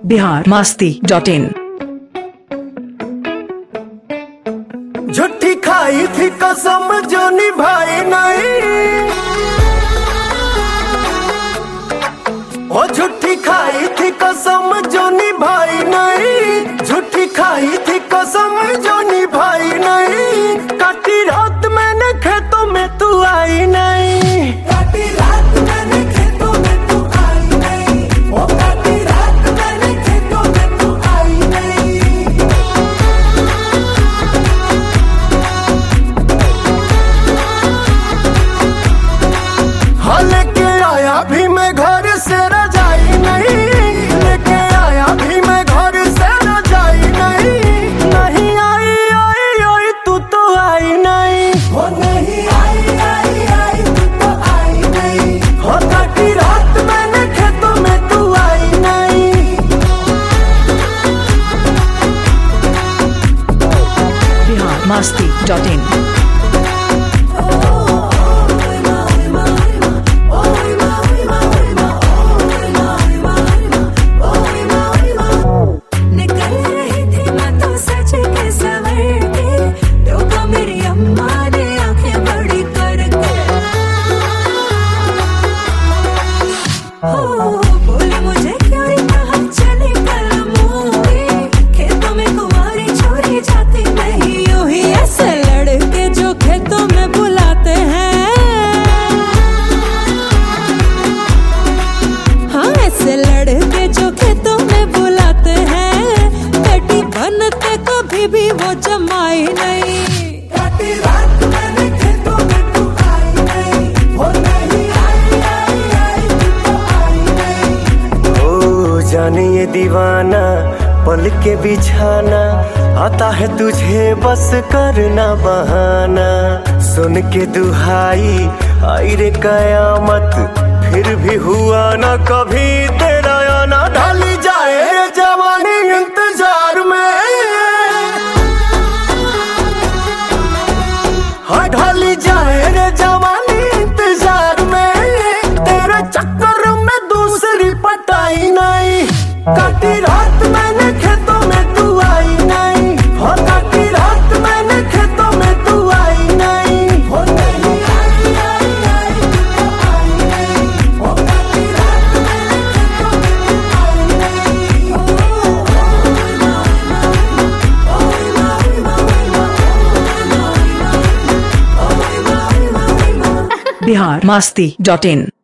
biharmasti.in। झूठी खाई थी कसम जो निभाई नहीं, ओ झूठी खाई थी कसम जो निभाई नहीं, झूठी खाई थी कसम जो निभाई नहीं। काटी रात मैंने खेतों में तू आई नहीं, काटी रात मैंने खेतों में तू आई नहीं, ओ काटी रात मैंने खेतों में तू आई नहीं। हाँ लेके आया भी मैं घर से रजाई नहीं, लेके आया भी मैं घर से रजाई नहीं। नहीं आई आई आई तू तो आई नहीं, हो नहीं आई आई आई तू तो आई नहीं, हो काटी रात मैंने खेतों में तू आई नहीं। biharmasti.in। बोले मुझे क्यों कहा चले कल मूवी, खेतों में कुंवारी छोड़ी जाती नहीं यूं ही। ऐसे लड़के जो खेतों में बुलाते हैं, हाँ ऐसे लड़के जो खेतों में बुलाते हैं, बेटी बनते कभी भी वो जमाई नहीं। काटी रात मैंने खेतों में तू आई नहीं, हो नहीं आई आई आई तू तो आई नहीं। ओ जाने ये दीवाना पल के बिछाना, आता है तुझे बस करना बहाना। सुन के दुहाई आई रे कयामत, फिर भी हुआ ना कभी तेरा आना। ढाली जाए रे जवानी इंतजार में, हाँ ढाली जाए रे जवानी इंतजार में। तेरे चक्कर में दूसरी पटाई नहीं, काटी रात मैंने खेतों में तू आई नहीं, हो काटी रात मैंने खेतों में तू आई नहीं। हो नहीं आई आई आई तू तो आई नहीं, हो काटी रात मैंने खेतों में तू आई नहीं। biharmasti.in।